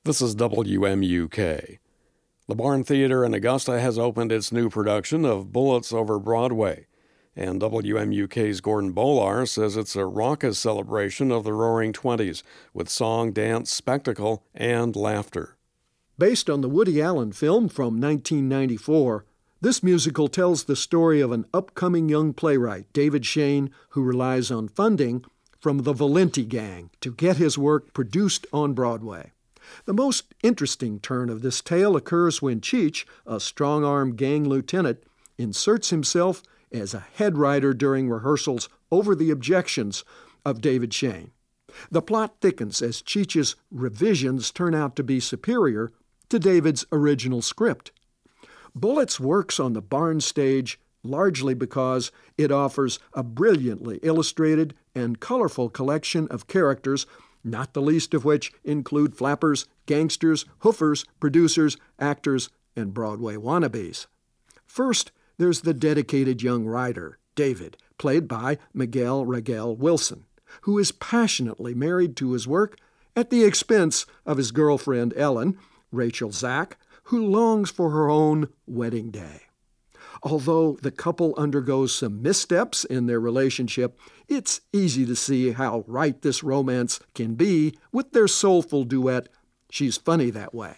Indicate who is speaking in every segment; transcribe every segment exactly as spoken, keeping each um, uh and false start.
Speaker 1: This is W M U K. The Barn Theater in Augusta has opened its new production of Bullets Over Broadway, and W M U K's Gordon Bolar says it's a raucous celebration of the Roaring Twenties with song, dance, spectacle, and laughter.
Speaker 2: Based on the Woody Allen film from nineteen ninety-four, this musical tells the story of an upcoming young playwright, David Shane, who relies on funding from the Valenti Gang to get his work produced on Broadway. The most interesting turn of this tale occurs when Cheech, a strong-arm gang lieutenant, inserts himself as a head writer during rehearsals over the objections of David Shane. The plot thickens as Cheech's revisions turn out to be superior to David's original script. Bullets works on the Barn stage largely because it offers a brilliantly illustrated and colorful collection of characters, not the least of which include flappers, gangsters, hoofers, producers, actors, and Broadway wannabes. First, there's the dedicated young writer, David, played by Miguel Reguel Wilson, who is passionately married to his work at the expense of his girlfriend, Ellen, Rachel Zack, who longs for her own wedding day. Although the couple undergoes some missteps in their relationship, it's easy to see how right this romance can be with their soulful duet, She's Funny That Way.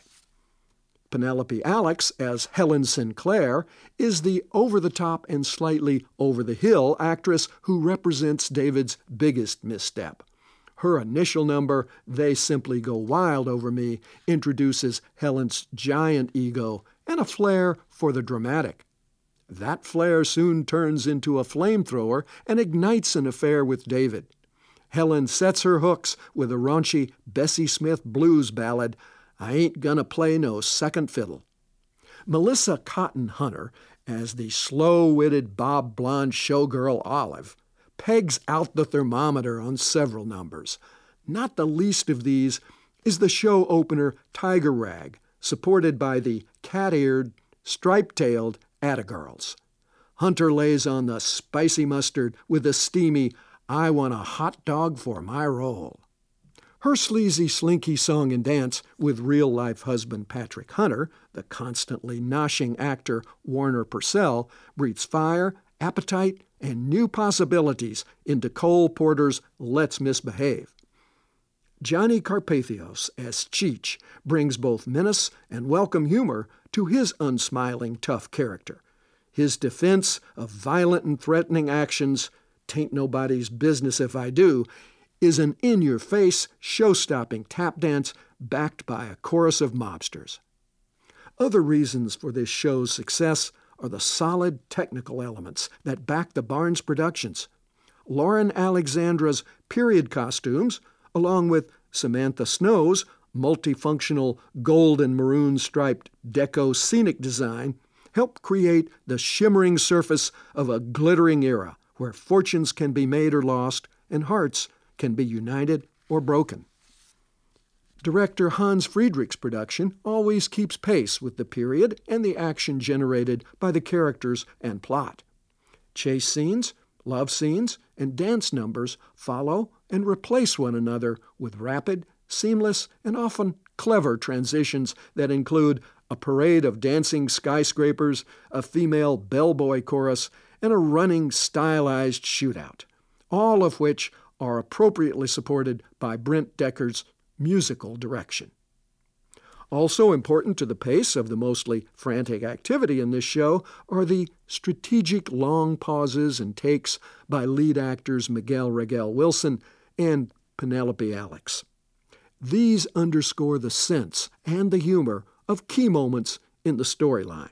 Speaker 2: Penelope Alex, as Helen Sinclair, is the over-the-top and slightly over-the-hill actress who represents David's biggest misstep. Her initial number, They Simply Go Wild Over Me, introduces Helen's giant ego and a flair for the dramatic. That flair soon turns into a flamethrower and ignites an affair with David. Helen sets her hooks with a raunchy Bessie Smith blues ballad, I Ain't Gonna Play No Second Fiddle. Melissa Cotton Hunter, as the slow-witted Bob Blonde showgirl Olive, pegs out the thermometer on several numbers. Not the least of these is the show opener Tiger Rag, supported by the cat-eared, stripe-tailed Attagirls. Hunter lays on the spicy mustard with the steamy, I want a hot dog for my roll. Her sleazy, slinky song and dance with real-life husband Patrick Hunter, the constantly noshing actor Warner Purcell, breathes fire, appetite, and new possibilities into Cole Porter's Let's Misbehave. Johnny Carpathios as Cheech brings both menace and welcome humor to his unsmiling, tough character. His defense of violent and threatening actions, "Tain't nobody's business if I do," is an in-your-face, show-stopping tap dance backed by a chorus of mobsters. Other reasons for this show's success are the solid technical elements that back the Barnes productions. Lauren Alexandra's period costumes, along with Samantha Snow's multifunctional gold and maroon striped deco scenic design, help create the shimmering surface of a glittering era where fortunes can be made or lost and hearts can be united or broken. Director Hans Friedrich's production always keeps pace with the period and the action generated by the characters and plot. Chase scenes, love scenes, and dance numbers follow and replace one another with rapid, seamless, and often clever transitions that include a parade of dancing skyscrapers, a female bellboy chorus, and a running stylized shootout, all of which are appropriately supported by Brent Decker's musical direction. Also important to the pace of the mostly frantic activity in this show are the strategic long pauses and takes by lead actors Miguel Reguel Wilson and Penelope Alex. These underscore the sense and the humor of key moments in the storyline.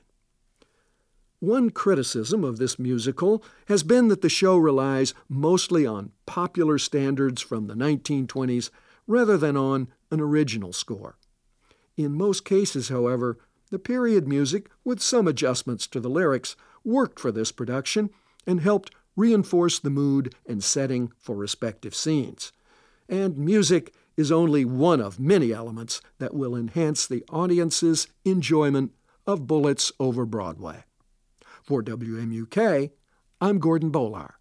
Speaker 2: One criticism of this musical has been that the show relies mostly on popular standards from the nineteen twenties rather than on an original score. In most cases, however, the period music, with some adjustments to the lyrics, worked for this production and helped reinforce the mood and setting for respective scenes. And music is only one of many elements that will enhance the audience's enjoyment of Bullets Over Broadway. For W M U K, I'm Gordon Bolar.